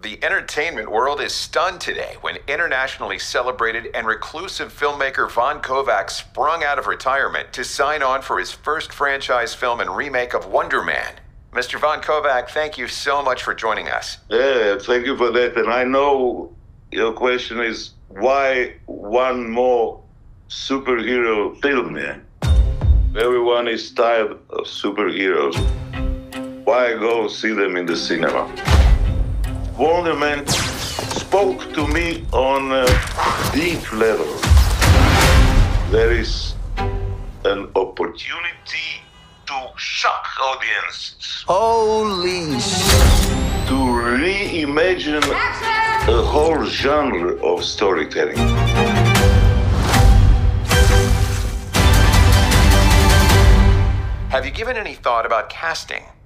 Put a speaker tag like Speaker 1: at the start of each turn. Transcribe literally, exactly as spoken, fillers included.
Speaker 1: The entertainment world is stunned today when internationally celebrated and reclusive filmmaker Von Kovac sprung out of retirement to sign on for his first franchise film and remake of Wonder Man. Mister Von Kovac, thank you so much for joining us.
Speaker 2: Yeah, thank you for that. And I know your question is, why one more superhero film? Yeah? Everyone is tired of superheroes. Why go see them in the cinema? Wonder Man spoke to me on a deep level. There is an opportunity to shock audiences.
Speaker 3: Holy shit.
Speaker 2: To reimagine a whole genre of storytelling.
Speaker 1: Have you given any thought about casting?